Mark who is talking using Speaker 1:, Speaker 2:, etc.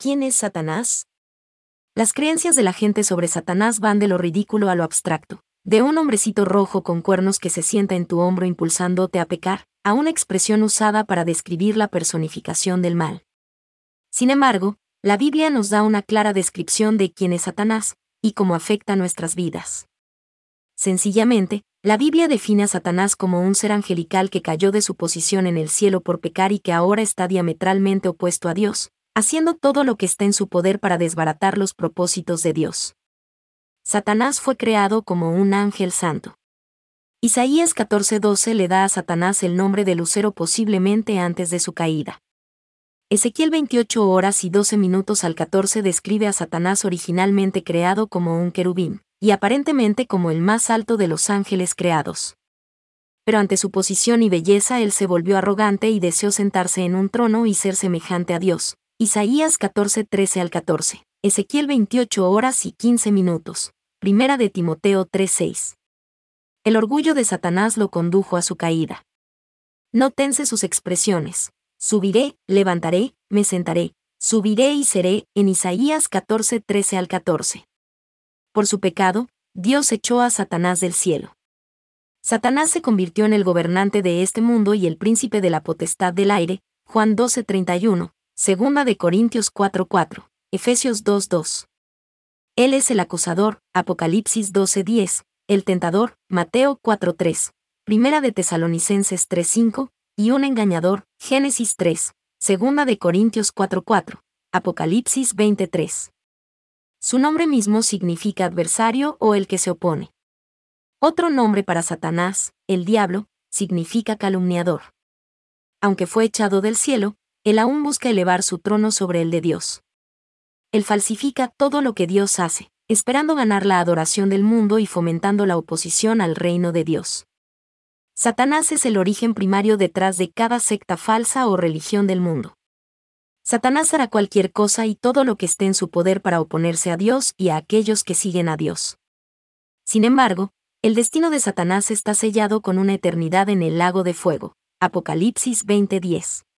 Speaker 1: ¿Quién es Satanás? Las creencias de la gente sobre Satanás van de lo ridículo a lo abstracto, de un hombrecito rojo con cuernos que se sienta en tu hombro impulsándote a pecar, a una expresión usada para describir la personificación del mal. Sin embargo, la Biblia nos da una clara descripción de quién es Satanás y cómo afecta nuestras vidas. Sencillamente, la Biblia define a Satanás como un ser angelical que cayó de su posición en el cielo por pecar y que ahora está diametralmente opuesto a Dios, haciendo todo lo que está en su poder para desbaratar los propósitos de Dios. Satanás fue creado como un ángel santo. Isaías 14:12 le da a Satanás el nombre de lucero posiblemente antes de su caída. Ezequiel 28 horas y 12 minutos al 14 describe a Satanás originalmente creado como un querubín, y aparentemente como el más alto de los ángeles creados. Pero ante su posición y belleza él se volvió arrogante y deseó sentarse en un trono y ser semejante a Dios. Isaías 14:13 al 14, Ezequiel 28 horas y 15 minutos, Primera de Timoteo 3:6. El orgullo de Satanás lo condujo a su caída. Nótense sus expresiones: subiré, levantaré, me sentaré, subiré y seré, en Isaías 14:13 al 14. Por su pecado, Dios echó a Satanás del cielo. Satanás se convirtió en el gobernante de este mundo y el príncipe de la potestad del aire, Juan 12:31, Segunda de Corintios 4:4, Efesios 2:2. Él es el acusador, Apocalipsis 12:10, el tentador, Mateo 4:3, Primera de Tesalonicenses 3:5, y un engañador, Génesis 3, Segunda de Corintios 4:4, Apocalipsis 20:3. Su nombre mismo significa adversario o el que se opone. Otro nombre para Satanás, el diablo, significa calumniador. Aunque fue echado del cielo, él aún busca elevar su trono sobre el de Dios. Él falsifica todo lo que Dios hace, esperando ganar la adoración del mundo y fomentando la oposición al reino de Dios. Satanás es el origen primario detrás de cada secta falsa o religión del mundo. Satanás hará cualquier cosa y todo lo que esté en su poder para oponerse a Dios y a aquellos que siguen a Dios. Sin embargo, el destino de Satanás está sellado con una eternidad en el lago de fuego. Apocalipsis 20:10.